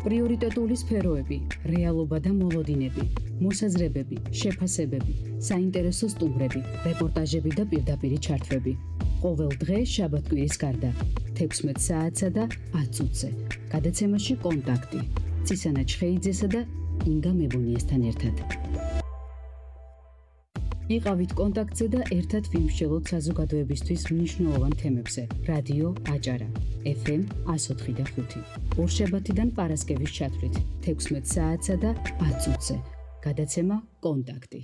პრიორიტეტული სფეროები, რეალობა და მოლოდინები, მოსაზრებები, შეფასებები, საინტერესო სტუმრები, რეპორტაჟები და პირდაპირი ჩართვები. ყოველ დღე შაბათ-კვირის გარდა 16 საათსა და 10 წუთზე. გადაცემაში კონტაქტი. ცისანა ჩხეიძესა და ინგა მებუნიესთან ერთად. იყავით კონტაქტზე და ერთად ვიმსჯელოთ საზოგადოებისთვის მნიშვნელოვან თემებზე. რადიო აჭარა, FM 104.5. ორშაბათიდან პარასკევის ჩათვლით 16 საათსა და 10 წუთზე. გადაცემა კონტაქტი.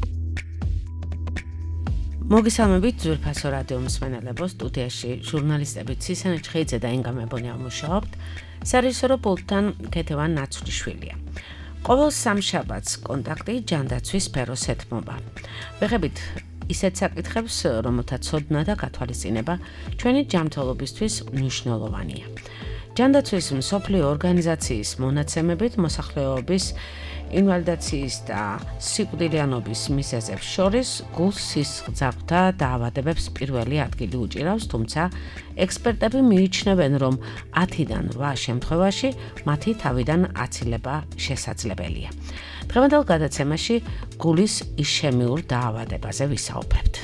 მოგესალმებით ძვირფასო რადიო მსმენელებო, სტუდიაში ჟურნალისტები ცისანა ჩხეიძე და ინგა მებუნია მუშაობთ. სარეჟისორო პულტთან ქეთევან ნაცვლიშვილია. ყოველ სამშაბათს კონტაქტი ჯანდაცვის სფეროს ეთმობა. ვეხებით ისეთ საკითხებს, რომელთა ცოდნა და გათვალისწინება ჩვენი ჯანმრთელობისთვის მნიშვნელოვანია. ჯანდაცვის მსოფლიო ორგანიზაციის მონაცემებით მოსახლეობის ინვალიდაციის და სიკვდილიანობის მიზეზებს შორის გულ-სისხლძარღვთა დაავადებებს პირველი ადგილი უჭირავს, თუმცა ექსპერტები მიიჩნევენ, რომ 10-დან 8 შემთხვევაში მათი თავიდან აცილება შესაძლებელია. დღევანდელ გადაცემაში გულის იშემიურ დაავადებაზე ვისაუბრებთ.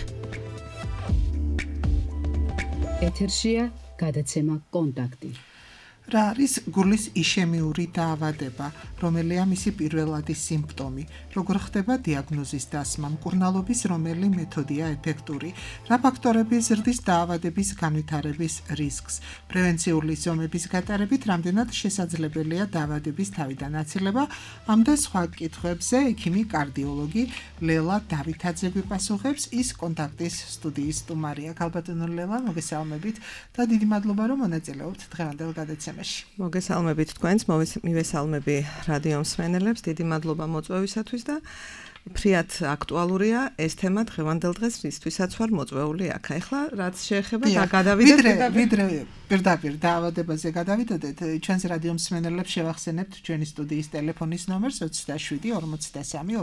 ეთერშია გადაცემა კონტაქტი. რა არის გულის იშემიური დაავადება, რომელია მისი პირველადი სიმპტომი, როგორ ხდება დიაგნოზის დასმა, მკურნალობის რომელი მეთოდია ეფექტური, რა ფაქტორები ზრდის დაავადების განვითარების რისკს, პრევენციული ზომების გატარებით რამდენად შესაძლებელია დაავადების თავიდან აცილება, ამ და სხვა კითხვებზე ექიმი კარდიოლოგი ლელა დავითაძე გვიპასუხებს, ის კონტაქტის სტუდიის სტუმარია. ქალბატონო ლელა, მოგესალმებით და დიდი მადლობა, რომ მონაწილეობთ დღევანდელ გადაცემაში. მოგესალმებით თქვენს, მივესალმები რადიო მსმენელებს, დიდი მადლობა მოწვევისათვის და ფრიად აქტუალურია ეს თემა დღევანდელ დღეს, რისთვისაც ვარ მოწვეული აქ. ახლა რაც შეეხება და გადავიდეთ პირდაპირ დაავადებაზე გადავიდოდეთ, ჩვენს რადიო მსმენელებს შევახსენებთ ჩვენი სტუდიის ტელეფონის ნომერს 27 43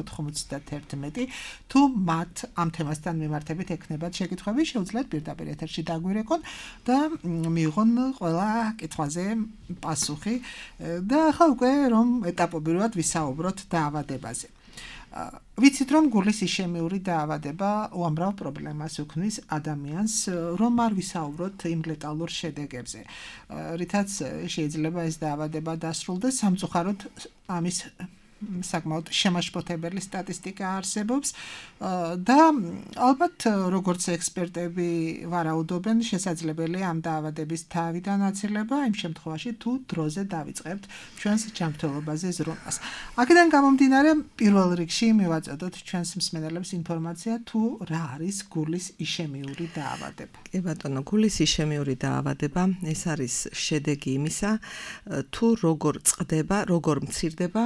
91. თუ მათ ამ თემასთან მიმართებით ექნებათ შეკითხვები, შეუძლიათ პირდაპირ ეთერში დაგვირეკონ და მიიღონ ყველა კითხვაზე პასუხი და ახლა უკვე რომ ეტაპობრივად ვისაუბროთ დაავადებაზე. ვიცით, რომ გულის იშემიური დაავადება უამრავ პრობლემას უქმნის ადამიანს, რომ არ ვისაუბროთ იმ ლეტალურ შედეგებზე, რითაც შეიძლება ეს დაავადება დასრულდეს. სამწუხაროდ ამის საკმაოდ შემაშფოთებელი სტატისტიკა არსებობს და ალბათ როგორც ექსპერტები ვარაუდობენ, შესაძლებელია ამ დაავადების თავიდან აცილება იმ შემთხვევაში, თუ დროზე დავიწყებთ ჩვენს ჯანმრთელობაზე ზრუნვას. აქედან გამომდინარე, პირველ რიგში მივაწოდოთ ჩვენს მსმენელებს ინფორმაცია, თუ რა არის გულის იშემიური დაავადება. კი ბატონო, გულის იშემიური დაავადება ეს არის შედეგი იმისა, თუ როგორ წყდება, როგორ მცირდება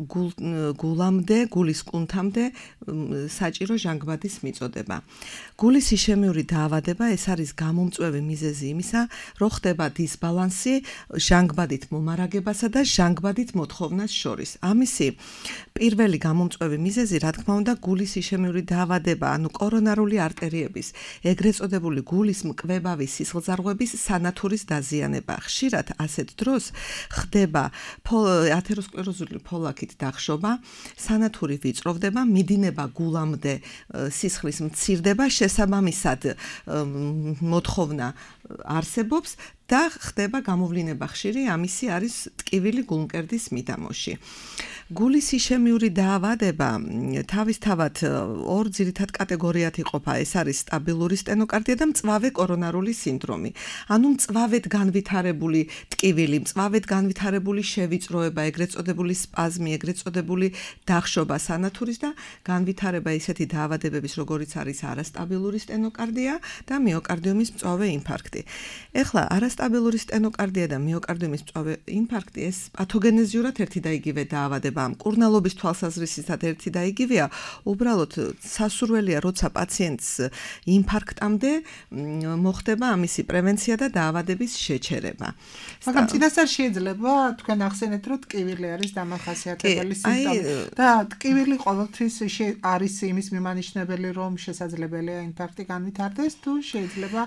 გულამდე, გულის კუნთამდე საჭირო ჟანგბადის მიწოდება. გულის იშემიური დაავადება ეს არის გამომწვევი მიზეზი იმისა, რომ ხდება დისბალანსი ჟანგბადით მომარაგებასა და ჟანგბადით მოთხოვნას შორის. ამისი პირველი გამომწვევი მიზეზი, რა თქმა უნდა, გულის იშემიური დაავადება, ანუ კორონარული არტერიების, ეგრეთ წოდებული გულის მკვებავი სისხლძარღვების სანათურის დაზიანება. ხშირად ასეთ დროს ხდება ათეროსკლეროზული ფოლაქით დახშობა, სანათური ვიწროვდება, მიდინება გულამდე სისხლის მცირდება, შესაბამისად მოთხოვნა არსებობს და ხდება გამოვლინება ხშირი, ამისი არის ტკივილი გულმკერდის მიდამოში. გულის იშემიური დაავადება თავისთავად ორ ძირითად კატეგორიად იყოფა. ეს არის სტაბილური სტენოკარდია და მწვავე კორონარული სინდრომი. ანუ მწვავედ განვითარებული ტკივილი, მწვავედ განვითარებული შევიწროება, ეგრეთ წოდებული სპაზმი, ეგრეთ წოდებული დახშობა სანათურის და განვითარება ისეთი დაავადებების, როგორიც არის არასტაბილური სტენოკარდია და მიოკარდიუმის მწვავე ინფარქტი. ეხლა არასტაბილური სტენოკარდია და მიოკარდიუმის მწვავე ინფარქტი ეს პათოგენეზიურად ერთი და იგივე დაავადება. მკურნალობის თვალსაზრისით ერთი და იგივეა, უბრალოდ სასურველია, როცა პაციენტს ინფარქტამდე მოხდება ამისი პრევენცია და დაავადების შეჩერება. მაგრამ წინასწარ შეიძლება თქვენ ახსენეთ, რომ ტკივილი არის დამახასიათებელი სიმპტომი და ტკივილი ყოველთვის არის იმის მიმანიშნებელი, რომ შესაძლებელია ინფარქტი განვითარდეს, თუ შეიძლება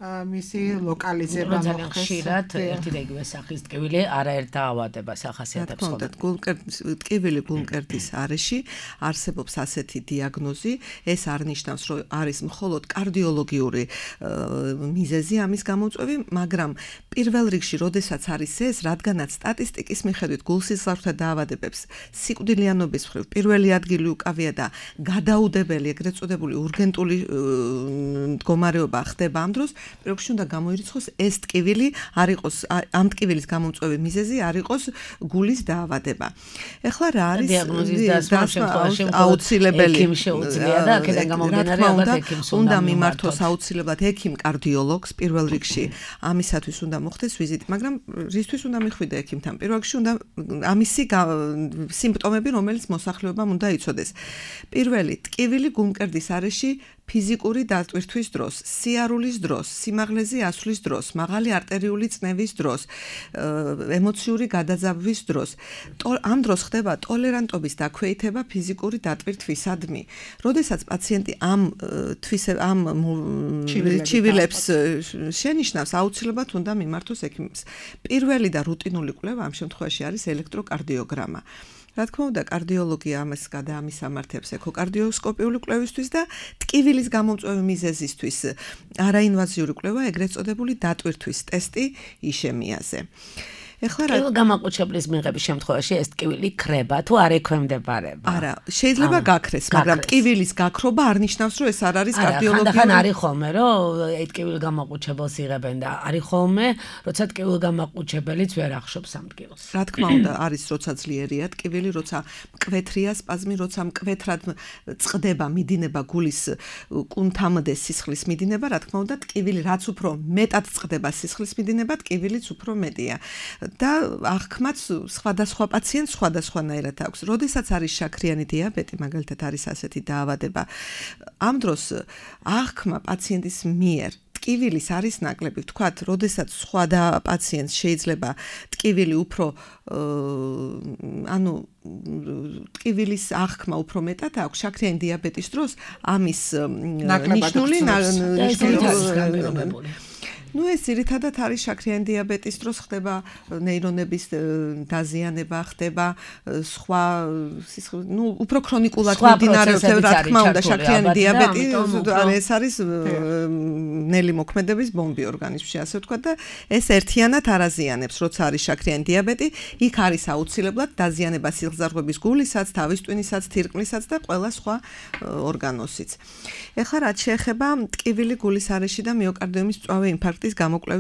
მისი ლოკალიზება ძალიან მოხდეს. ხშირად ერთი და იგივე სახის ტკივილი არაერთ დაავადებას ახასიათებს ხოლმე. ტკივილი გულმკერდის არეში არსებობს ასეთი დიაგნოზი, ეს არ ნიშნავს, რომ არის მხოლოდ კარდიოლოგიური მიზეზი ამის გამოწვევი, მაგრამ პირველ რიგში, როდესაც არის ეს, რადგანაც სტატისტიკის მიხედვით გულსისხლძარღვთა დაავადებებს სიკვდილიანობის მხრივ პირველი ადგილი უკავია და გადაუდებელი, ეგრეთ წოდებული ურგენტული მდგომარეობა ხდება ამ დროს, პირველში უნდა გამოირიცხოს ეს ტკივილი არ იყოს, ამ ტკივილის გამომწვევი მიზეზი არ იყოს გულის დაავადება. ეხლა რა არის დიაგნოზის დასმა შემთხვევაში აუცილებელი ექიმ შეუძლია და აქედან გამომდინარე ალბათ ექიმს უნდა მიმართოს აუცილებლად ექიმ კარდიოლოგს პირველ რიგში ამისათვის უნდა მოხდეს ვიზიტი, მაგრამ რისთვის უნდა მიხვიდე ექიმთან? პირველ რიგში უნდა ამისი სიმპტომები, რომელიც მოსახლეობამ უნდა იცოდეს. პირველი, ტკივილი გულმკერდის არეში ფიზიკური დატვირთვის დროს, სიარულის დროს, სიმაღლეზე ასვლის დროს, მაღალი არტერიული წნევის დროს, ემოციური გადაძაბვის დროს. ამ დროს ხდება ტოლერანტობის დაქვეითება ფიზიკური დატვირთვისადმი. როდესაც პაციენტი ამ ჩივილებს შენიშნავს, აუცილებლად უნდა მიმართოს ექიმს. პირველი და რუტინული კვლევა ამ შემთხვევაში არის ელექტროკარდიოგრამა. რა თქმა უნდა, კარდიოლოგია ამას გადაამისამართებს ექოკარდიოსკოპიული კვლევისთვის და ტკივილის გამომწვევი მიზეზისთვის არაინვაზიური კვლევა, ეგრეთ წოდებული დატვირთვის ტესტი იშემიაზე. ეხლა რა გამაყუჩებლის მიღების შემთხვევაში ეს ტკივილი ქრება თუ არ ექვემდებარება? არა, შეიძლება გაქრეს, მაგრამ ტკივილის გაქრობა არ ნიშნავს, რომ ეს არ არის კარდიოლოგიური. ხან არის ხოლმე, რომ ეს ტკივილი გამაყუჩებელს იღებენ და არის ხოლმე, როცა ტკივილი გამაყუჩებელიც ვერ ახშობს ამ ტკივილს. რა თქმა უნდა, არის როცა ძლიერია ტკივილი, როცა მკვეთრია სპაზმი, როცა მკვეთრად წყდება, მიდინება გულის კუნთამდე სისხლის მიდინება, რა თქმა უნდა, ტკივილი რაც უფრო მეტად წყდება სისხლის მიდინება, ტკივილიც უფრო მეტია. და აღქმაც სხვადასხვა პაციენტს სხვადასხვანაირად აქვს. როდესაც არის შაქრიანი დიაბეტი, მაგალითად არის ასეთი დაავადება, ამ დროს აღქმა პაციენტის მიერ ტკივილის არის ნაკლები. ვთქვათ, როდესაც სხვა პაციენტს შეიძლება ტკივილი უფრო ტკივილის აღქმა უფრო მეტად აქვს შაქრიანი დიაბეტის დროს, ამის ნიშნული ну ეს ძირითადად არის შაქრიანი დიაბეტის დროს ხდება ნეირონების დაზიანება, ხდება სხვა უფრო ქრონიკულად მიმდინარეობს, რა თქმა უნდა, შაქრიანი დიაბეტი, ეს არის ნელი მოქმედების ბომბი ორგანიზმში, ასე ვთქვათ და ეს ერთიანად არაზიანებს, როცა არის შაქრიანი დიაბეტი, იქ არის აუცილებლად დაზიანება სისხლძარღვების გულისაც, თავის ტვინისაც, თირკმლისაც და ყველა სხვა ორგანოსიც. ეხლა რაც შეეხება ტკივილი გულის არეში და მიოკარდიუმის მწვავე ინფარქტის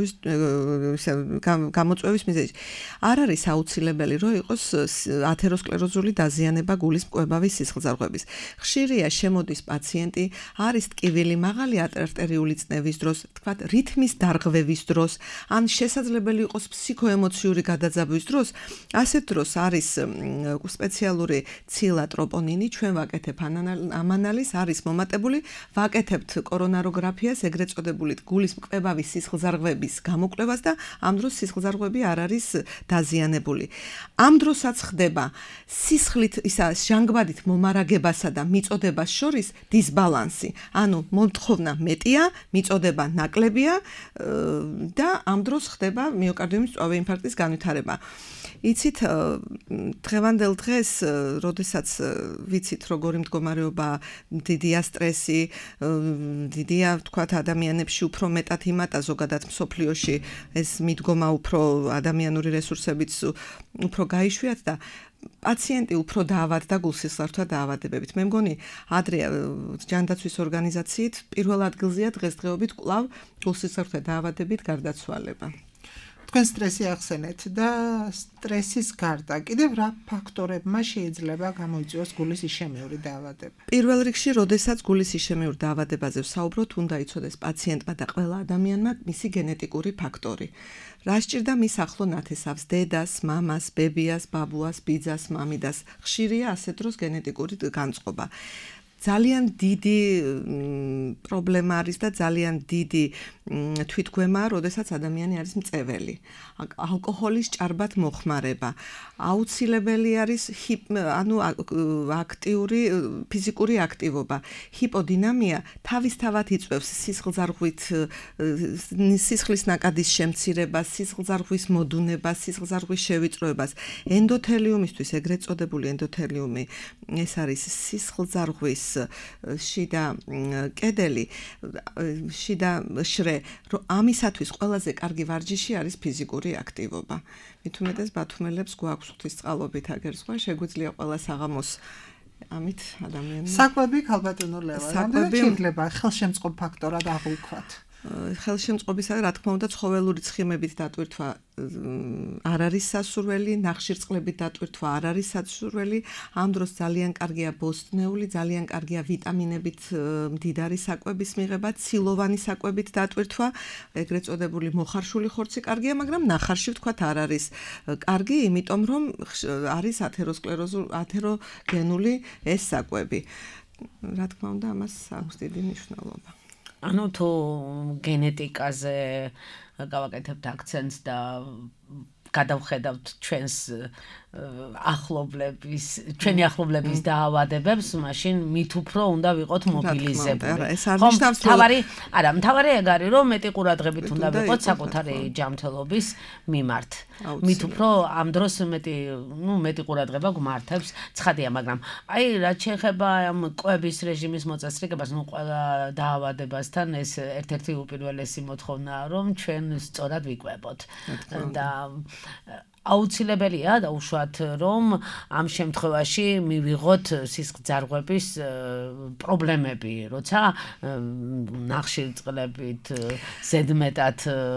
გამოწვევის მიზეზი. არ არის აუცილებელი, რომ იყოს ათეროსკლეროზული დაზიანება გულის მკვებავი სისხლძარღვების. ხშირია შემოდის პაციენტი, არის ტკივილი მაღალი არტერიული წნევის დროს, თქვათ, რითმის დარღვევის დროს, ან შესაძლებელი იყოს ფსიქოემოციური გადაძაბვის დროს, ასეთ დროს არის სპეციალური ცილა ტროპონინი, ჩვენ ვაკეთებ ამ ანალიზს, არის მომატებული, ვაკეთებთ კორონაროგრაფიას, ეგრეთ წოდებული გულის მკვებავი სისხლძარღვების გამოკვლევას და ამ დროს სისხლძარღვები არ არის დაზიანებული. ამ დროსაც ხდება სისხლით ისა ჟანგბადით მომარაგებასა და მიწოდებას შორის დისბალანსი. ანუ მოთხოვნა მეტია, მიწოდება ნაკლებია და ამ დროს ხდება მიოკარდიუმის მწვავე ინფარქტის განვითარება. იცით, დღევანდელ დღეს, როდესაც ვიცით როგორი მდგომარეობა, დიდია სტრესი, დიდია, ვთქვათ, ადამიანებში უფრო მეტად იმატა ზოგადად მსოფლიოში ეს მიდგომა უფრო ადამიანური რესურსებიც უფრო გაიშვიათ და პაციენტი უფრო დაავადდა გულსისხლძარღვთა დაავადებებით. მე მგონი, ადრე ჯანდაცვის ორგანიზაციით პირველ ადგილზეა დღესდღეობით კვლავ გულსისხლძარღვთა დაავადებით გარდაცვალება. თქვენ სტრესი ახსენეთ და სტრესის გარდა კიდევ რა ფაქტორებმა შეიძლება გამოიწვიოს გულის იშემიური დაავადება? პირველ რიგში, როდესაც გულის იშემიურ დაავადებაზე ვსაუბრობთ, უნდა იცოდეს პაციენტმა და ყველა ადამიანმა მისი გენეტიკური ფაქტორი. რა სჭირდა მის ახლო ნათესავს, დედას, მამას, ბებიას, ბაბუას, ბიძას, მამიდას. ხშირია ასეთ დროს გენეტიკური განწყობა. ძალიან დიდი პრობლემა არის და ძალიან დიდი თვითგვემაა, როდესაც ადამიანი არის მწეველი. ალკოჰოლის ჭარბად მოხმარება. აუცილებელი არის აქტიური ფიზიკური აქტივობა. ჰიპოდინამია თავისთავად იწვევს სისხლძარღვით სისხლის ნაკადის შემცირებას, სისხლძარღვის მოდუნებას, სისხლძარღვის შევიწროებას. ენდოთელიუმისთვის ეგრეთ წოდებული ენდოთელიუმი ეს არის სისხლძარღვის შიდა კედელი, შიდა შრე. ამისათვის ყველაზე კარგი ვარჯიში არის ფიზიკური აქტივობა. მით უმეტეს ბათუმელებს გვაქვს ღვთისწყალობით აგერ სხვა, შეგვიძლია ყველა საღამოს ამით ადამიანს საკვები ქალბატონო ლევა, რამდენად შეიძლება ხელშემწყობ ფაქტორად აღვიქვათ? ხელშემწყობისა და რა თქმა უნდა ცხოველური ცხიმებით დატვირთვა არ არის სასურველი, ნახშირწყლებით დატვირთვა არ არის სასურველი. ამ დროს ძალიან კარგია ბოსტნეული, ძალიან კარგია ვიტამინებით მდიდარი საკვების მიღება, ცილოვანი საკვებით დატვირთვა, ეგრეთ წოდებული მოხარშული ხორცი კარგია, მაგრამ ნახარში ვთქვათ არ არის კარგი, იმიტომ რომ არის ათეროგენული ეს საკვები. რა თქმა უნდა, ამას აქვს დიდი მნიშვნელობა. ანუ თუ გენეტიკაზე გავაკეთებთ აქცენტს და გადავხედავთ ჩვენი ახლობლების დაავადებებს, მაშინ მით უფრო უნდა ვიყოთ მობილიზებული. მთავარი ეგ არის, რომ მეტი ყურადღებით უნდა ვიყოთ საკუთარი ჯანმრთელობის მიმართ. მით უფრო ამ დროს მეტი ყურადღება გვმართებს. ცხადია, მაგრამ აი რაც შეეხება ამ კვების რეჟიმის მოწესრიგებას, ყველა დაავადებასთან ეს ერთ-ერთი უპირველესი მოთხოვნაა, რომ ჩვენ სწორად ვიკვებოთ. და აუცილებელია დაუშვათ, რომ ამ შემთხვევაში მივიღოთ სისხლძარღვების პრობლემები, როცა ნახშირწყლებით ზედმეტად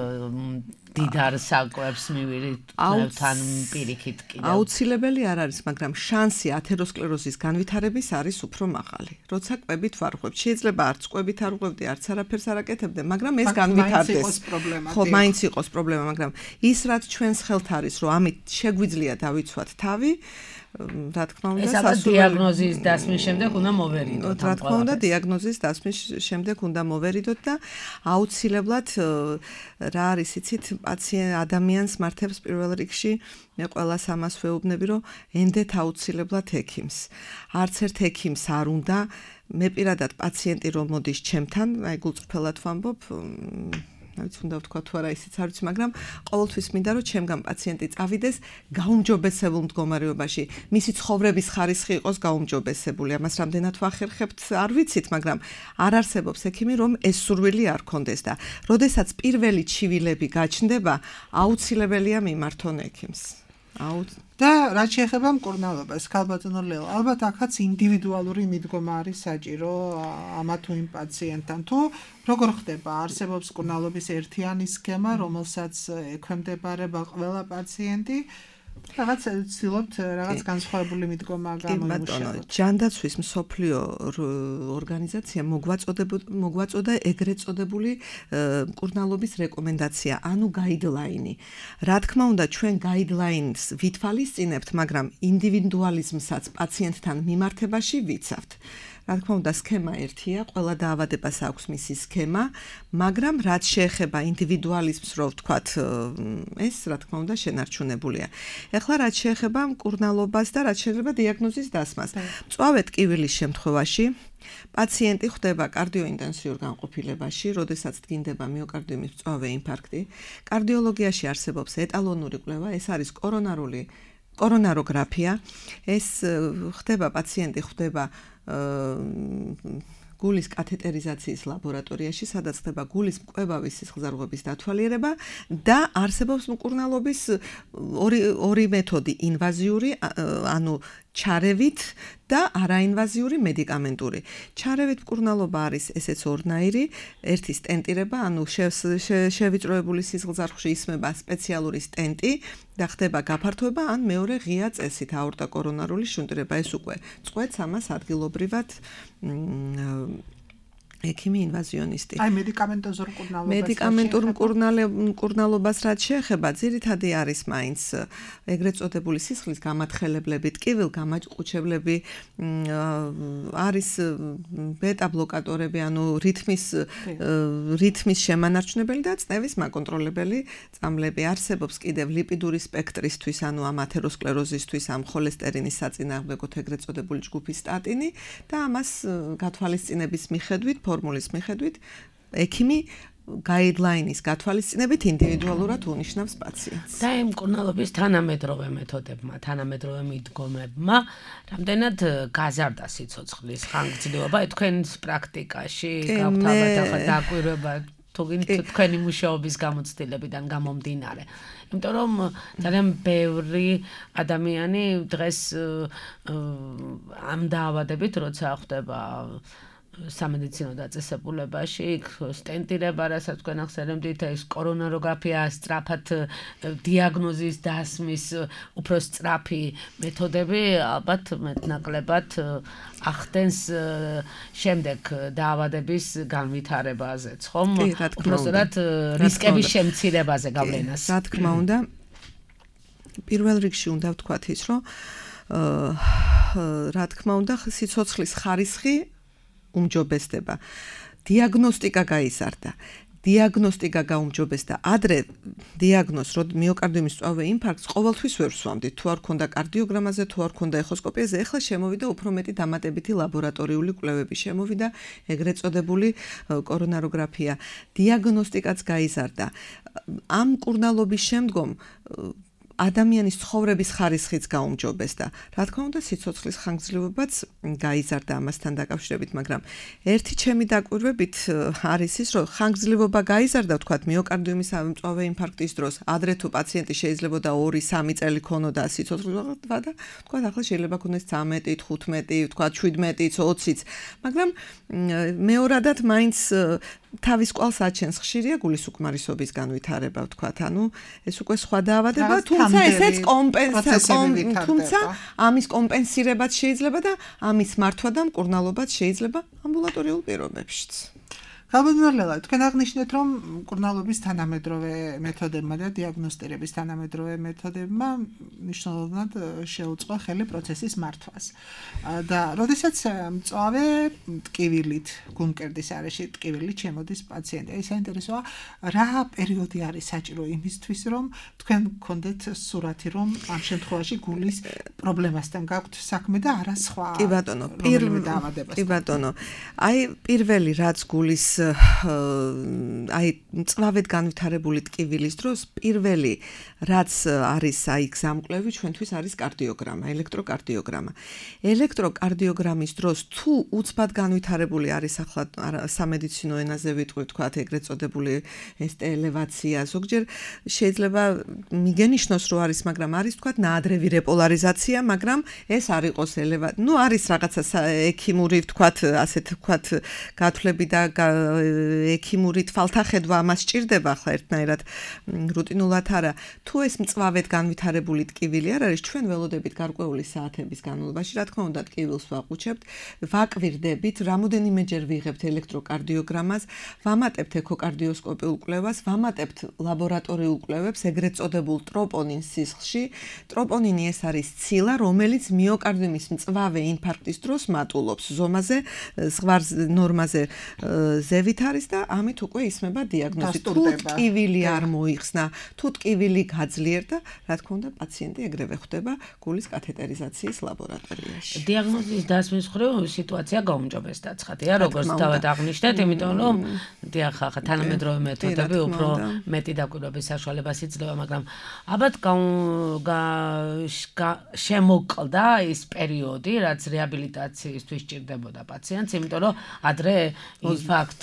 დიდარ საკვებს მივირთვებთან პირიქით კიდევ. აუცილებელი არ არის, მაგრამ შანსი ათეროსკლეროზის განვითარების არის უფრო მაღალი. როცა კვებით ვარღვევთ, შეიძლება არც კვებით არ ვღვევდი, არც არაფერს არ აკეთებდი, მაგრამ ეს განვითარდეს. ხო, მაინც იყოს პრობლემა, მაგრამ ის რაც ჩვენს ხელთ არის, რომ ამით შეგვიძლია დავიცვათ თავი, რა თქმა უნდა, დიაგნოზის დასმის შემდეგ უნდა მოვერიდოთ. რა თქმა უნდა, დიაგნოზის დასმის შემდეგ უნდა მოვერიდოთ და აუცილებლად რა არის, იცით, ადამიანს მართებს პირველ რიგში, მე ყველას ამას ვეუბნები, რომ ენდეთ აუცილებლად ექიმს. არც ერთ ექიმს არ უნდა, მე პირადად პაციენტი რომ მოდის ჩემთან, აი გულწრფელად ვამბობ, რაც უნდა ვთქვა თუ არა ისიც არ ვიცი, მაგრამ ყოველთვის მინდა რომ ჩემგან პაციენტი წავიდეს გაუმჯობესებულ მდგომარეობაში, მისი ცხოვრების ხარისხი იყოს გაუმჯობესებული. ამას რამდენად ვახერხებთ, არ ვიცით, მაგრამ არ არსებობს ექიმი, რომ ეს სურვილი არ ქონდეს და როდესაც პირველი ჩივილები გაჩნდება, აუცილებელია მიმართონ ექიმს. და რაც შეეხება მკურნალობას, ქალბატონო ლეო, ალბათ აქაც ინდივიდუალური მიდგომა არის საჭირო ამა თუ იმ პაციენტთან. თუ როგორ ხდება, არსებობს მკურნალობის ერთიანი სქემა, რომელსაც ექვემდებარება ყველა პაციენტი, რაღაც ცდილობთ რაღაც განსხვავებული მიდგომა გამოიმუშავოთ. ჯანდაცვის მსოფლიო ორგანიზაცია მოგვაწოდა ეგრეთ წოდებული მკურნალობის რეკომენდაცია, ანუ გაიდლაინი. რა თქმა უნდა, ჩვენ გაიდლაინს ვითვალისწინებთ, მაგრამ ინდივიდუალიზმსაც პაციენტთან მიმართებაში ვიცავთ. რა თქმა უნდა, სქემა ერთია, ყველა დაავადებას აქვს მისი სქემა, მაგრამ რაც შეეხება ინდივიდუალიზმს, რო ვთქვათ, ეს რა თქმა უნდა შენარჩუნებულია. ეხლა რაც შეეხება მკურნალობას და რაც შეეხება დიაგნოზის დასმას. მწვავე ტკივილის შემთხვევაში პაციენტი ხვდება კარდიოინტენსიურ განყოფილებაში, როდესაც დგინდება მიოკარდიუმის მწვავე ინფარქტი. კარდიოლოგიაში არსებობს ეტალონური კვლევა, ეს არის კორონაროგრაფია. ეს ხდება პაციენტი ხვდება გულის კათეტერიზაციის ლაბორატორიაში, სადაც ხდება გულის მკვებავის სისხლძარღვების დათვალიერება და არსებობს მკურნალობის ორი მეთოდი, ინვაზიური, ანუ ჩარევით და არაინვაზიური მედიკამენტური. ჩარევით მკურნალობა არის ესეც ორნაირი, ერთი სტენტირება, ანუ შევიწროებული სისხლძარღვში ისმება სპეციალური სტენტი და ხდება გაფართოება, ან მეორე ღია წესით აორტაკორონარული შუნტირება, ეს უკვე წყვეტს ამას ადგილობრივად ექიმი ინვაზიონისტი. აი მედიკამენტოზურ მკურნალობას. მედიკამენტურ მკურნალობას რაც შეეხება, ძირითადი არის მაინც ეგრეთ წოდებული სისხლის გამათხელებლები, ტკივილ გამაჭყუჩებლები, არის ბეტა ბლოკატორები, ანუ რითმის შემანარჩუნებელი და წნევის მაკონტროლებელი წამლები. არსებობს კიდევ ლიპიდური სპექტრისთვის, ანუ ამ ათეროსკლეროზისთვის, ამ ხოლესტერინის საწინააღმდეგოდ ეგრეთ წოდებული ჯგუფი სტატინი და ამას გათვალისწინების მიხედვით ფორმულის მიხედვით ექიმი გაიდლაინის გათვალისწინებით ინდივიდუალურად უნიშნავს პაციენტს. და იმ მკურნალობის თანამედროვე მეთოდებმა, თანამედროვე მიდგომებმა, რამდენად გაზარდა სიცოცხლის ხანგრძლივობა თქვენს პრაქტიკაში, გაქვთ ალბათ ახლა დაკვირვება თქვენი მუშაობის გამოცდილებიდან გამომდინარე. იმიტომ რომ ძალიან ბევრი ადამიანი დღეს ამ დაავადებით როცა ხვდება სამედიცინო დაწესებულებაში სტენტირება, რასაც თქვენ ახსენებდით, ეს კორონაროგრაფია, სწრაფად დიაგნოზის დასმის უფრო სწრაფი მეთოდები ალბათ მეტნაკლებად ახდენს შემდეგ დაავადების განვითარებაზეც, ხომ? უბრალოდ რისკების შემცირებაზე გავლენას. რა თქმა უნდა, პირველ რიგში უნდა ვთქვათ ის, რომ რა თქმა უნდა, სიცოცხლის ხარისხი უმჯობესდება. დიაგნოსტიკა გაიზარდა. დიაგნოსტიკა გაუმჯობესდა. ადრე დიაგნოზს, რომ მიოკარდიუმის სწვავე ინფარქტს ყოველთვის ვერ ვსვამდით. თუ არ ქონდა კარდიოგრამაზე, თუ არ ქონდა ეხოსკოპიაზე, ეხლა შემოვიდა უფრო მეტი დამატებითი ლაბორატორიული კვლევები, შემოვიდა ეგრეთ წოდებული კორონაროგრაფია. დიაგნოსტიკაც გაიზარდა. ამ მკურნალობის შემდგომ ადამიანის ცხოვრების ხარისხიც გაუმჯობესდა. რა თქმა უნდა, სიცოცხლის ხანგრძლივობაც გაიზარდა ამასთან დაკავშირებით, მაგრამ ერთი ჩემი დაკვირვებით არის ის, რომ ხანგრძლივობა გაიზარდა, ვთქვათ, მიოკარდიუმის მწვავე ინფარქტის დროს. ადრე თუ პაციენტი შეიძლებოდა 2-3 წელი ქონოდა სიცოცხლისღება და ვთქვათ, ახლა შეიძლება ქონდეს 13, 15, ვთქვათ, 17, 20-იც, მაგრამ მეორადად მაინც თავის კვალს აჩენს. ხშირია გულისუკმარისობის განვითარება, ვთქვათ, ანუ ეს უკვე სხვა დაავადება, თუმცა ესეც თუმცა ამის კომპენსირებაც შეიძლება და ამის მართვა და მკურნალობაც შეიძლება ამბულატორიულ პირობებშიც. გამომდინარეულად, თქვენ აღნიშნეთ, რომ მკურნალობის თანამედროვე მეთოდებმა და დიაგნოსტირების თანამედროვე მეთოდებმა მნიშვნელოვნად შეუწყო ხელი პროცესის მართვას. და როდესაც მწვავე ტკივილით, გულმკერდის არეში ტკივილით შემოდის პაციენტი, აი საინტერესოა, რა პერიოდი არის საჭირო იმისთვის, რომ თქვენ გქონდეთ სურათი, რომ ამ შემთხვევაში გულის პრობლემასთან გაქვთ საქმე და არა სხვა. კი ბატონო, კი ბატონო. აი პირველი რაც გულის აი მწვავედ განვითარებული ტკივილის დროს პირველი რაც არის აი გზამკვლევი ჩვენთვის არის კარდიოგრამა, ელექტროკარდიოგრამა. ელექტროკარდიოგრამის დროს თუ უცბად განვითარებული არის ახლა სამედიცინო ენაზე ვიტყვი თქვათ ეგრეთ წოდებული ST ელევაცია, ზოგჯერ შეიძლება მიგენიშნოს რომ არის, მაგრამ არის თქვათ ნაადრევი რეპოლარიზაცია, მაგრამ ეს არ იყოს ნუ არის რაღაცა ექიმური თქვათ ასეთ თქვათ გათვლები და ექიმური თვალთახედვა ამას სჭირდება ახლა ერთნაირად რუტინულად არა. თუ ეს მწვავედ განვითარებული ტკივილი არ არის, ჩვენ ველოდებით გარკვეული საათების განმავლობაში, რა თქმა უნდა, ტკივილს ვაყუჩებთ, ვაკვირდებით, რამოდენიმეჯერ ვიღებთ ელექტროკარდიოგრამას, ვამატებთ ექოკარდიოსკოპიულ კვლევას, ვამატებთ ლაბორატორიულ კვლევებს, ეგრეთ წოდებულ ტროპონინს სისხლში. ტროპონინი ეს არის ცილა, რომელიც მიოკარდიუმის მწვავე ინფარქტის დროს მატულობს ზომაზე, ზღვარ ნორმაზე ზევით არის და ამით უკვე ისმება დიაგნოზი. თუ ტკივილი არ მოიხსნა, თუ ტკივილი გაძლიერდა, რა თქმა უნდა, პაციენტი ეგრევე ხვდება გულის კათეტერიზაციის ლაბორატორიაში. დიაგნოზის დასმის მხრივ სიტუაცია გაუმჯობესდა, ცხადია, როგორც თავად აღნიშნეთ, იმიტომ რომ დიახ, ახლა თანამედროვე მეთოდები უფრო მეტი დაკვირვების საშუალებას იძლევა, მაგრამ ალბათ შემოკლდა ის პერიოდი, რაც რეაბილიტაციისთვის სჭირდებოდა პაციენტს, იმიტომ რომ ადრე ის ფაქტ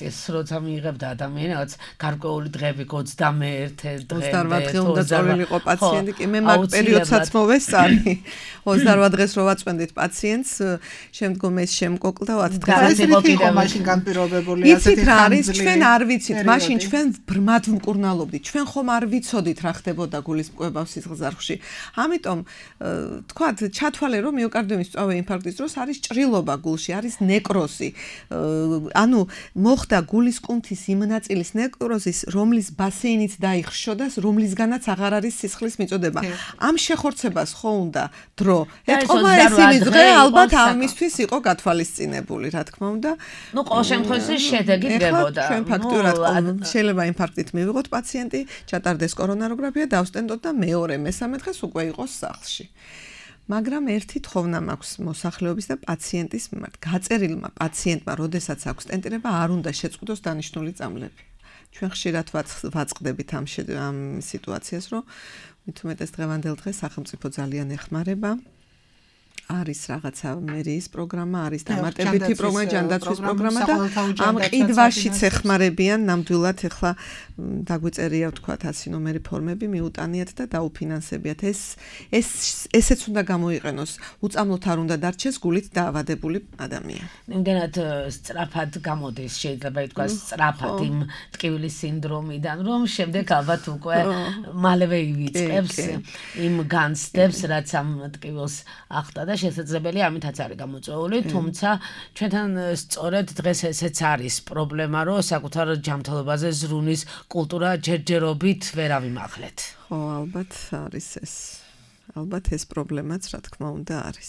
ინფარქტის როცა მიიღებდა ადამიანს გარკვეული დღეები 21 დღე 28 დღე უნდა წოლილიყო პაციენტი კი მე მაგ პერიოდსაც მოვესწარი 28 დღეს რო ვაწვენდით პაციენტს შემდგომ ეს შემკოკლდა 10 დღესაც იყო მაშინ განპირობებული ასეთი ხანძლი ჩვენ არ ვიცით მაშინ ჩვენ ბრმად ვმკურნალობდით ჩვენ ხომ არ ვიცოდით რა ხდებოდა გულის მკვება სისხლძარღვში ამიტომ თქვათ ჩათვალე რომ მიოკარდიუმის სწავე ინფარქტის დროს არის ჭრილობა გულში არის ნეკროზი ანუ მოხდა გულის კუნთის იმ ნაწილის ნეკროზის რომლის ბასეინიც დაიხშო და რომლისგანაც აღარ არის სისხლის მიწოდება ამ შეხორცებას ხო უნდა დრო ეთყობა ეს იმის დღე ალბათ ამისთვის იყო გათვალისწინებული რა თქმა უნდა ნუ ყოველ შემთხვევაში შედეგი დებოდა ჩვენ ფაქტურად შეიძლება ინფარქტით მივიღოთ პაციენტი ჩატარდეს კორონაროგრაფია დავსტენდოთ და მეორე მესამე დღეს უკვე იყოს სახლში მაგრამ ერთი თხოვნა მაქვს მოსახლეობის და პაციენტის მიმართ გაწერილმა პაციენტმა როდესაც აქვს სტენტირება არ უნდა შეწყვიტოს დანიშნული წამლები ჩვენ ხშირად ვაწყდებით ამ სიტუაციას რომ მით უმეტეს დღევანდელ დღეს სახელმწიფო ძალიან ეხმარება არის რაღაცა მერიის პროგრამა, არის დამატებითი პროგრამა, ჯანდაცვის პროგრამა და ამ ყიდვაშიც ეხმარებიან ნამდვილად ახლა დაგვიწერია ვთქვა 100 ნომერი ფორმები მიუტანიათ და დაუფინანსებიათ. ესეც უნდა გამოიყენოს. უწამლოთ არ უნდა დარჩეს გულით დაავადებული ადამიანი. იმდენად სწრაფად გამოდის შეიძლება ითქვას სწრაფად იმ ტკივილის სინდრომიდან, რომ შემდეგ ალბათ უკვე მალევე ივიწყებს იმ განცდებს, რაც ამ ტკივილს ახდა და შესაძლებელია ამითაც არის გამოწვეული, თუმცა ჩვენთან სწორედ დღეს ესეც არის პრობლემა, რომ საკუთარ ჯანმრთელობაზე ზრუნის კულტურა ჯერჯერობით ვერ ავიმაღლეთ. ხო, ალბათ არის ეს. ალბათ ეს პრობლემაც რა თქმა უნდა არის.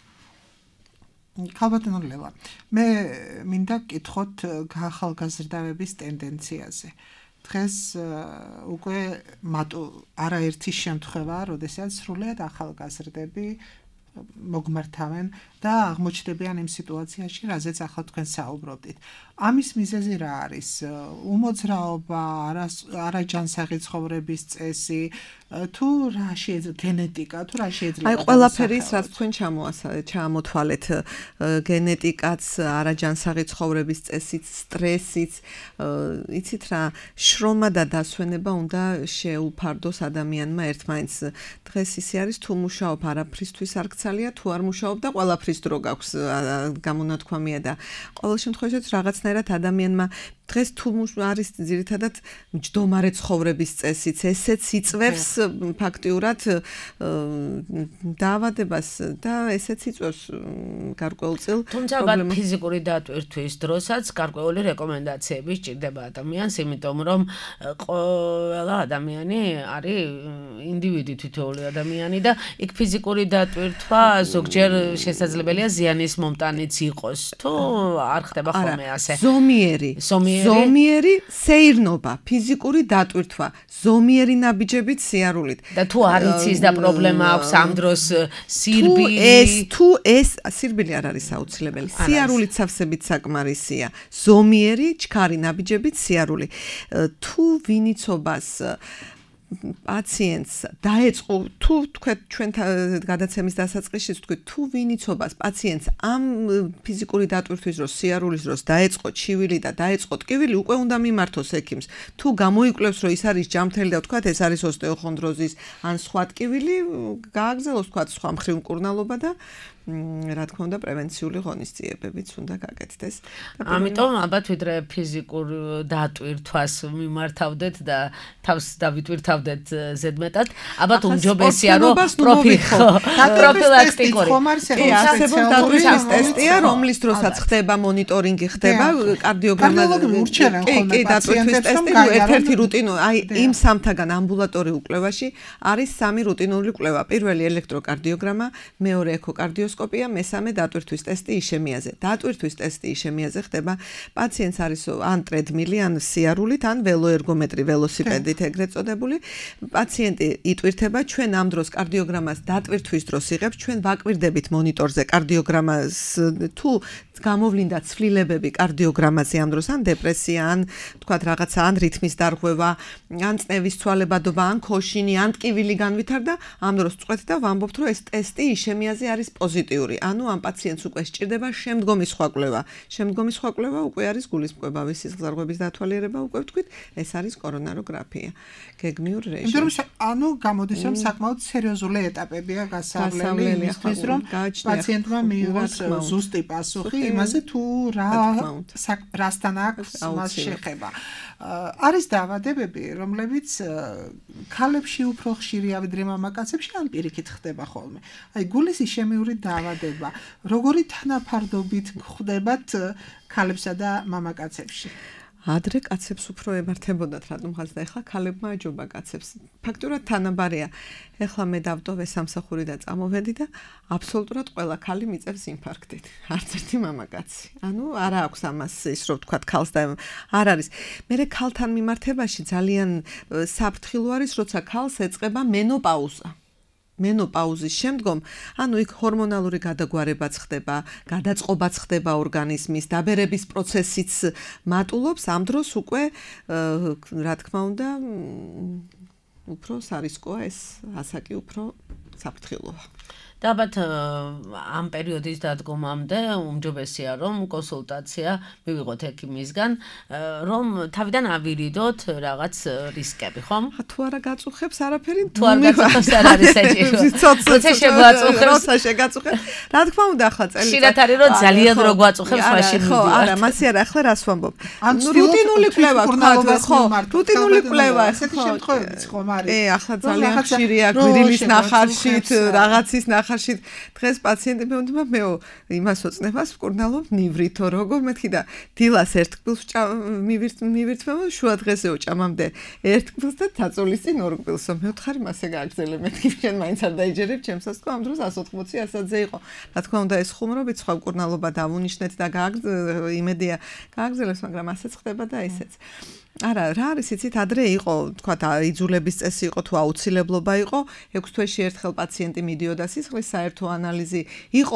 ქალბატონო ლელა, მე მინდა გკითხოთ გაახალგაზრდავების ტენდენციაზე. დღეს უკვე არაერთი შემთხვევაა, როდესაც სრულიად ახალგაზრდები მოგმართავენ და აღმოჩნდებიან იმ სიტუაციაში, რაზეც ახლა თქვენ საუბრობდით. ამის მიზეზი რა არის? უმოძრაობა, არაჯანსაღი ცხოვრების წესი, თუ რა შეიძლება გენეტიკა, თუ რა შეიძლება? აი ყველაფერი ის რაც თქვენ ჩამოთვალეთ, გენეტიკაც, არაჯანსაღი ცხოვრების წესიც, სტრესიც, იცით რა, შრომა და დასვენება უნდა შეუფარდოს ადამიანმა ერთმანეთს. დღეს ისე არის თუ მუშაობ არაფრისთვის არ გცალია, თუ არ მუშაობ და ყველაფრის დრო გაქვს გამონათქვამია და ყოველ შემთხვევაში რაღაცნაირად ადამიანმა დღეს თუ არის ძირითადად მჯდომარე ცხოვრების წესიც, ესეც იწვევს ფაქტიურად დაავადებას და ესეც იწვევს გარკვეულწილ თუმცა ფიზიკური დატვირთვის დროსაც გარკვეული რეკომენდაციები სჭირდება ადამიანს, იმიტომ რომ ყველა ადამიანი არის ინდივიდი, თითოეული ადამიანი და იქ ფიზიკური დატვირთვა ზოგჯერ შესაძლებელია ზიანის მომტანიც იყოს, თუ არ ხდება ხოლმე ასე. ზომიერი სეირნობა, ფიზიკური დატვირთვა, ზომიერი ნაბიჯებით სიარულით. და თუ არ იცის და პრობლემა აქვს ამ დროს სირბილი. თუ ეს სირბილი არ არის აუცილებელი. სიარულით სავსებით საკმარისია. ზომიერი, ჩქარი ნაბიჯებით სიარული. თუ ვინიცობას პაციენტს დაეწყო თუ თქვენ ჩვენ გადაცემის დასაწყისში თქვით თუ ვინიცობას პაციენტს ამ ფიზიკური დატვირთვის დროს სიარულის დროს დაეწყო ჩივილი და დაეწყო ტკივილი უკვე უნდა მიმართოს ექიმს თუ გამოიკვლევს რომ ის არის ჯამთელი და თქვათ ეს არის ოსტეოხონდროზის ან სხვა ტკივილი გააგზავნოს თქვათ სხვა მხრივ მკურნალობა და რა თქმა უნდა პრევენციული ღონისძიებებიც უნდა გაკეთდეს. ამიტომ ალბათ ვიდრე ფიზიკურ დატვირთვას მიმართავდეთ და თავს დავიტვირთავდეთ ზედმეტად, ალბათ უმჯობესია რომ პროფილაქტიკური არსებობს დატვირთვის ტესტია, რომლის დროსაც ხდება მონიტორინგი, ხდება კარდიოგრამა კი დატვირთვის ტესტი, ერთ-ერთი რუტინო, აი იმ სამთაგან ამბულატორიულ კვლევაში არის სამი რუტინული კვლევა. პირველი ელექტროკარდიოგრამა, მეორე ეკოკარდიოსკოპია, მესამე დატვირთვის ტესტი იშემიაზე. დატვირთვის ტესტი იშემიაზე ხდება პაციენტს არის ან ტრედმილი, ან სიარულით, ან ველოერგომეტრი, ველოსიპედით ეგრეთ წოდებული პაციენტი იტვირთება, ჩვენ ამ დროს კარდიოგრამას დატვირთვის დროს იღებს, ჩვენ ვაკვირდებით მონიტორზე კარდიოგრამას თუ გამოვლინდა ცვლილებები კარდიოგრამაზე ამ დროს ან დეპრესია, ან თქვათ რაღაცა, ან რითმის დარღვევა, ან წნევის ცვალებადობა, ან ქოშინი, ან ტკივილი განვითარდა, ამ დროს წყვეთ და ვამბობთ, რომ ეს ტესტი იშემიაზე არის პოზიტიური. ანუ ამ პაციენტს უკვე სჭირდება შემდგომი სხვა კვლევა. შემდგომი სხვა კვლევა უკვე არის გულისწყობავის სისხლძარღვების დათვალიერება, უკვე ვთქვით, ეს არის კორონაროგრაფია. გეგმიურ რეჟიმში. ანუ გამოდის რომ საკმაოდ სერიოზული ეტაპებია გასავლელი იმისთვის, რომ პაციენტმა მიიღოს ზუსტი პასუხი იმაზე თუ რასთან აქვს მას შეხება. არის დაავადებები, რომლებიც ქალებში უფრო ხშირია ვიდრე მამაკაცებში, ან პირიქით ხდება ხოლმე. აი გულის იშემიური დაავადება, როგორი თანაფარდობით ხდებათ ქალებსა და მამაკაცებში? ადრე კაცებს უფრო ემართებოდათ, რატომ ხაც და ეხლა ქალებმა აჯობა კაცებს. ფაქტურად თანაბარია. ეხლა მე დავტოვე სამსახური და წამოვედი და აბსოლუტურად ყველა ქალი მიწევს ინფარქტით. არც ერთი მამაკაცი. ანუ არა აქვს ამას ის რომ ვთქვათ ქალს და არ არის. მე ქალთან მიმართებაში ძალიან საფრთხილო არის, როცა ქალს ეწყება მენოპაუზა. მენოპაუზის შემდგომ, ანუ იქ ჰორმონალური გადაგვარებაც ხდება, გადაწყობაც ხდება ორგანიზმის, დაბერების პროცესიც მატულობს, ამ დროს უკვე რა თქმა უნდა, უფრო სარისკოა ეს ასაკი უფრო საფრთხილოა. და ალბათ ამ პერიოდის დადგომამდე უმჯობესია რომ კონსულტაცია მივიღოთ ექიმისგან, რომ თავიდან ავირიდოთ რაღაც რისკები, ხომ? თუ არა გაწუხებს არაფერი, თუ არ გაწუხებს არ არის საჭირო. როცა შეგაწუხებს. რა თქმა უნდა, ახლა წელი. ხშირად არის რომ ძალიან რო გვაწუხებს მაშინ ხო, არა, მასე არა, ახლა რას ვამბობ? რუტინული კვლევა, ხო, რუტინული კვლევა, ესეთი შემთხვევებიც ხომ არის. ახლა ძალიან ხშირია გვირილის ნახარშით, რაღაცის დღეს პაციენტები უნდა მეო იმას ოცნებას ვკურნალობ ნივრითო როგორ მეთქი და დილას ერთ კბილს მივირთმევ შუა დღესეო ჭამამდე ერთ კბილს და დაწოლის წინ ორ კბილსო მეოთხარი მასე გააგრძელე მეთქი შენ მაინც არ დაიჯერებ ჩემსაც თქო ამ დროს 180 ასაძე იყო რა თქმა უნდა ეს ხუმრობით სხვა ვკურნალობა დავუნიშნეთ და იმედია გააგრძელებს მაგრამ ასეც ხდება და ესეც არა, რა არის იცით, ადრე იყო, თქვათ, იძულების წესი იყო თუ აუცილებლობა იყო, 6 თვეში ერთხელ პაციენტი მიდიოდა სისხლის საერთო ანალიზი, იყო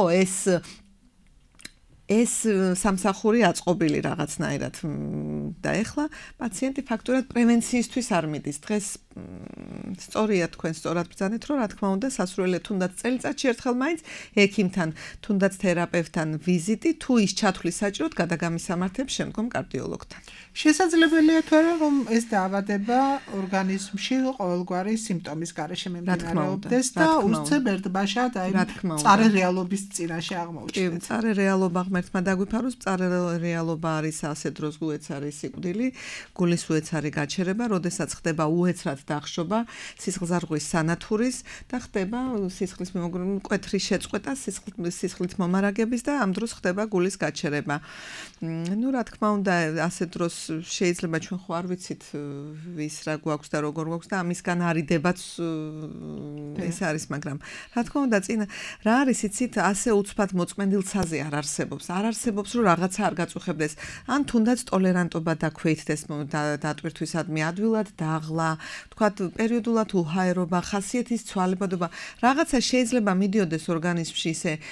ეს სამსახური აწყობილი რაღაცნაირად და ეხლა პაციენტი ფაქტურად პრევენციისთვის არ მიდის. დღეს სწორია თქვენ სწორად ბრძანეთ, რომ რა თქმა უნდა სასურველია თუნდაც წელიწადში ერთხელ მაინც ექიმთან, თუნდაც თერაპევტთან ვიზიტი, თუ ის ჩათვლის საჭიროდ გადაგამისამართებს შემდგომ კარდიოლოგთან. შესაძლებელია თუ არა რომ ეს დაავადება ორგანიზმში ყოველგვარი სიმპტომის გარეშე მიმდინარეობდეს და უსცებ ერთბაშად აი მწარე რეალობის წინაშე აღმოჩნდეს. კი, მწარე რეალობა ღმერთმა დაგვიფაროს, მწარე რეალობა არის ასე დროს უეცარი სიკვდილი, გულის უეცარი გაჩერება, როდესაც ხდება უეცრად დახშობა სისხლძარღვის სანათურის და ხდება სისხლის მკვეთრი შეწყვეტა სისხლით მომარაგების და ამ დროს ხდება გულის გაჩერება. ნუ რა თქმა უნდა ასე დროს შეიძლება ჩვენ ხო არ ვიცით ვის რა გვაქვს და როგორ გვაქვს და ამისგან არიდებაც ეს არის, მაგრამ რა თქმა უნდა წინა რა არის იცით ასე უცბად მოწმენდილცაზე არ არსებობს რომ რაღაცა არ გაწუხებდეს ან თუნდაც ტოლერანტობა დაქვეითდეს დატვირთვისადმი ადვილად დაღლა თქვათ პერიოდულად უჰაერობა ხასიათის ცვალებადობა რაღაცა შეიძლება მიდიოდეს ორგანიზმში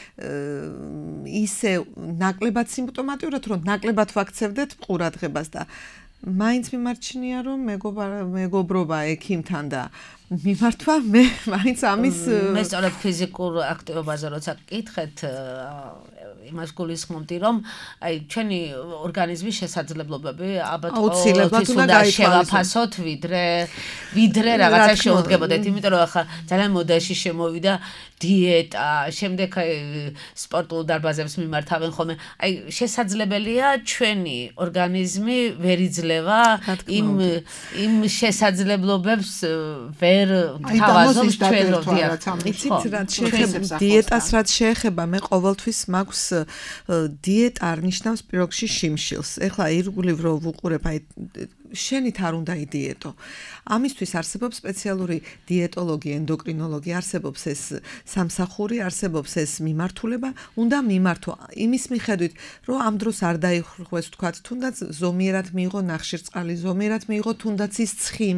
ისე ნაკლებად სიმპტომატიურად რომ ნაკლებად ვაქცევდეთ ყურადღებას და მაინც მიმარჩნია რომ მეგობრობა ექიმთან და მიმართვა მე მაინც ამის მე სწორედ ფიზიკურ აქტივობაზე როცა გკითხეთ იმას გულისხმობდი რომ აი ჩვენი ორგანიზმის შესაძლებლობები ალბათ აუცილებლად უნდა შევაფასოთ ვიდრე რაღაცა შეუდგებოდეთ იმიტომ რომ ახლა ძალიან მოდაში შემოვიდა დიეტა შემდეგ სპორტულ დარბაზებს მიმართავენ ხოლმე აი შესაძლებელია ჩვენი ორგანიზმი ვერ იძლევა იმ შესაძლებლობებს ვერ თავაზობს ჩვენ რომ იცით რა შეეხება დიეტას რაც შეეხება მე ყოველთვის მაქვს დიეტა არ ნიშნავს პიროგში შიმშილს ეხლა ირგვლივ რო ვუყურებ აი შენით არ უნდა იდიეტო. ამისთვის არსებობს სპეციალური დიეტოლოგი, ენდოკრინოლოგი, არსებობს ეს სამსახური, არსებობს ეს მიმართულება, უნდა მიმართო. იმის მიხედვით, რომ ამ დროს არ დაიხვეს, თქვათ, თუნდაც ზომიერად მიიღო ნახშირწყალი, ზომიერად მიიღო თუნდაც ის ცხიმი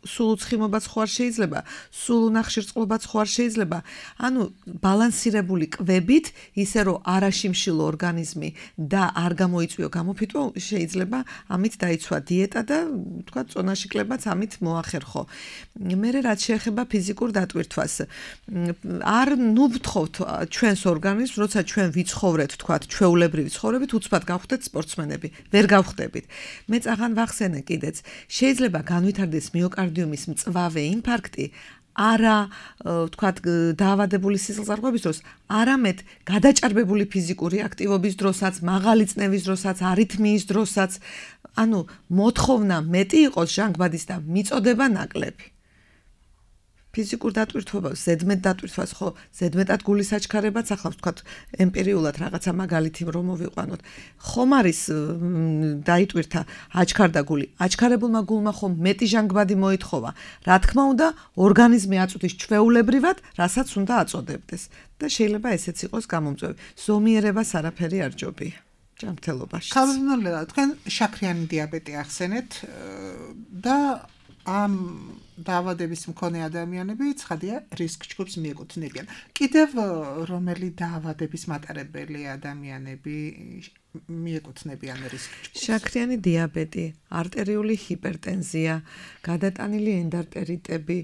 სულ უცხიმობაც ხო არ შეიძლება, სულ უნახშირწყლობაც ხო არ შეიძლება. ანუ ბალანსირებული კვებით, ისე რომ არ აშიმშილო ორგანიზმი და არ გამოიწვიო გამოფიტვა, შეიძლება ამით დაიცვა დიეტა და თქვა წონაში კლებაც ამით მოახერხო. მერე რაც შეეხება ფიზიკურ დატვირთვას, არ ნუბთხოვთ ჩვენს ორგანიზმს, როცა ჩვენ ვიცხოვრეთ, თქვა ჩვეულებრივი ცხოვრებით, უცბად გავხდეთ სპორტსმენები, ვერ გავხდებით. მე წაღან ვახსენე კიდეც, შეიძლება განვითარდეს მიოკარდიუმის მწვავე ინფარქტი, არა, ვთქვათ, დაავადებული სისხლძარღვების დროს, არამედ გადაჭარბებული ფიზიკური აქტივობის დროსაც, მაღალი წნევის დროსაც, არითმიის დროსაც, ანუ მოთხოვნა მეტი იყოს ჟანგბადის და მიწოდება ნაკლები. ფიზიკურ დატვირთვას, ზედმეტ დატვირთვას ხო, ზედმეტად გულის აჩქარებაც ახლა ვთქვათ, ემპირიულად რაღაცა მაგალითი რომ მოვიყვანოთ. ხომ არის დაიტვირთა აჩქარდა გული. აჩქარებულმა გულმა ხომ მეტი ჟანგბადი მოითხოვა. რა თქმა უნდა, ორგანიზმი აწვდის ჩვეულებრივად, რასაც უნდა აწოდებდეს. და შეიძლება ესეც იყოს გამომწვევი. ზომიერებას არაფერი არ ჯობია. ჯანმრთელობაში. ხალხურნელია, თქვენ შაქრიანი დიაბეტი ახსენეთ და ამ დაავადების მქონე ადამიანები ცხადია რისკ ჯგუფს მიეკუთვნებიან. კიდევ რომელი დაავადების მატარებელი ადამიანები მიეკუთვნებიან რისკ ჯგუფს? შაქრიანი დიაბეტი, არტერიული ჰიპერტენზია, გადატანილი ენდარტერიტები,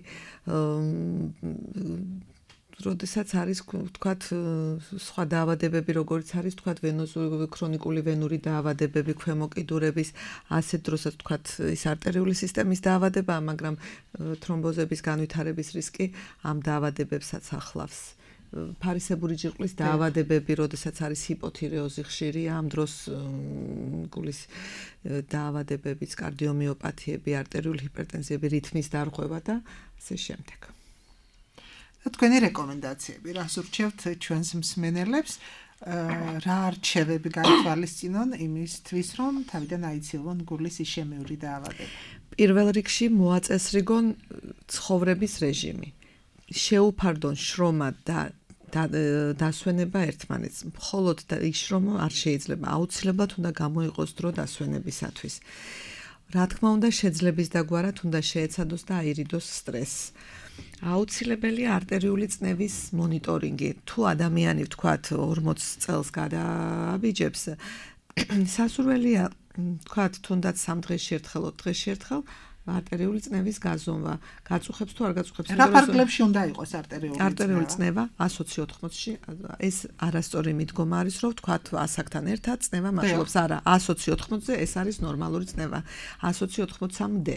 როდესაც არის თქვათ სხვა დაავადებები, როგორც არის თქვათ ქრონიკული ვენური დაავადებები, ქვემო კიდურების, ასეთ დროსაც თქვათ ის არტერიული სისტემის დაავადებაა, მაგრამ თრომბოზების განვითარების რისკი ამ დაავადებებსაც ახლავს. ფარისებური ჯირკვლის დაავადებები, როდესაც არის ჰიპოთირეოზი ხშირია, ამ დროს გულის დაავადებებიც, კარდიომიოპათიები, არტერიული ჰიპერტენზიები, რითმის დარღვევა და ასე შემდეგ. თქვენი რეკომენდაციები, რას ურჩევთ ჩვენს მსმენელებს, რა არჩევები გაითვალისწინონ იმისთვის, რომ თავიდან აიცილონ გულის იშემიური დაავადება? პირველ რიგში მოაწესრიგონ ცხოვრების რეჟიმი. შეუფარდონ შრომა და დასვენება ერთმანეთს. მხოლოდ შრომა არ შეიძლება, აუცილებლად უნდა გამოიყოს დრო დასვენებისათვის. რა თქმა უნდა, შეძლების დაგვარად უნდა შეეცადოს და აირიდოს სტრესს. აუცილებელია არტერიული წნევის მონიტორინგი. თუ ადამიანი ვთქვათ 40 წელს გადააბიჯებს, სასურველია ვთქვათ თუნდაც 3 დღეში ერთხელ, 4 დღეში ერთხელ არტერიული წნევის გაზომვა. გაწუხებს თუ არ გაწუხებს? რა ფარგლებში უნდა იყოს არტერიული წნევა? 120-80-ში. ეს არასწორი მიდგომა არის, რომ ვთქვათ 100-დან ერთად წნევა მაშლობს. არა, 120-80-ზე ეს არის ნორმალური წნევა. 120-80-მდე.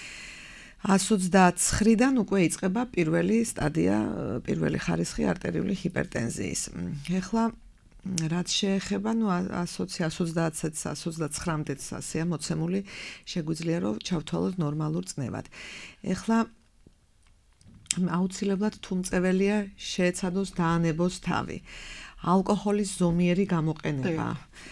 129-დან უკვე იწყება პირველი სტადია, პირველი ხარისხი არტერიული ჰიპერტენზიის. ეხლა რაც შეეხება, 120-130-ს, 129-მდეც ასეა მოცემული, შეგვიძლია რომ ჩავთვალოთ ნორმალურ წნევად. ეხლა აუცილებლად თუმწეველია შეეცადოს დაანებოს თავი. ალკოჰოლის ზომიერი გამოყენება.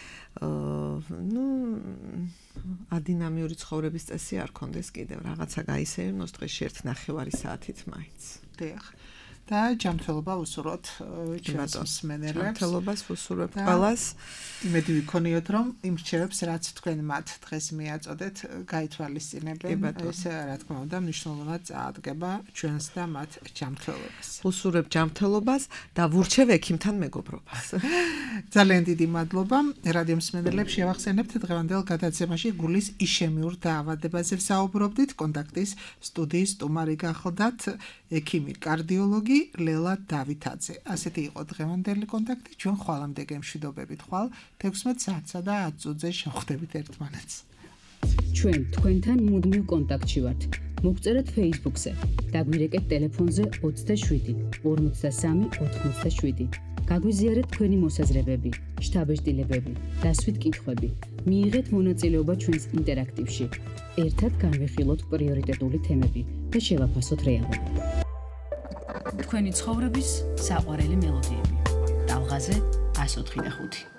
ადინამიური ცხოვრების წესი არ კონდეს კიდევ რაღაცა გაისეირნოს დღეში 1.5 საათით მაინც. დიახ. და ჯანმრთელობა უსურვოთ ჩვენს მსმენელებს. ჯანმრთელობას უსურვებთ ყველას. იმედი ვიქონიოთ, რომ იმ რჩევებს, რაც თქვენ მათ დღეს მიაწოდეთ, გაითვალისწინებენ. ეს რა თქმა უნდა მნიშვნელოვნად წაადგება ჩვენს და მათ ჯანმრთელობას. უსურვებთ ჯანმრთელობას და ვურჩევ ექიმთან მეგობრობას. ძალიან დიდი მადლობა. რადიო მსმენელებს შევახსენებთ დღევანდელ გადაცემაში გულის იშემიურ დაავადებაზე ვსაუბრობდით. კონტაქტის სტუდიის სტუმარი გახლდათ ექიმი კარდიოლოგი ლელა დავითაძე. ასეთი იყო დღევანდელი კონტაქტი. ჩვენ ხვალამდე გემშვიდობებით. ხვალ 16 საათსა და 10 წუთზე შევხვდებით ერთმანეთს. ჩვენ თქვენთან მუდმივ კონტაქტში ვართ. მოგწერეთ Facebook-ზე. დაგვირეკეთ ტელეფონზე 27 53 87. გაგვიზიარეთ თქვენი მოსაზრებები, შთაბეჭდილებები, დასვით კითხვები. მიიღეთ მონაწილეობა ჩვენს ინტერაქტივში. ერთად განვიხილოთ პრიორიტეტული თემები და შევაფასოთ რეალობა. თქვენი ცხოვრების საყვარელი მელოდიები. ტალღაზე 104.5